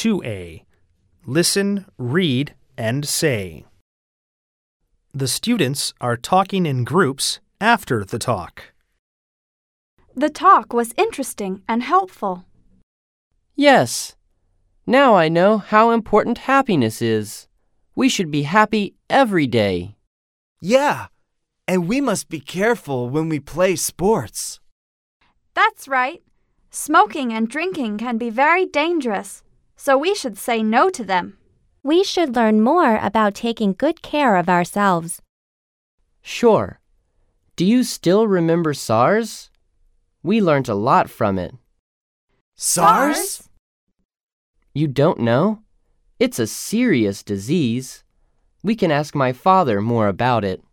2A. Listen, read, and say. The students are talking in groups after the talk. The talk was interesting and helpful. Yes. Now I know how important happiness is. We should be happy every day. Yeah, and we must be careful when we play sports. That's right. Smoking and drinking can be very dangerous, so we should say no to them. We should learn more about taking good care of ourselves. Sure. Do you still remember SARS? We learned a lot from it. SARS? You don't know? It's a serious disease. We can ask my father more about it.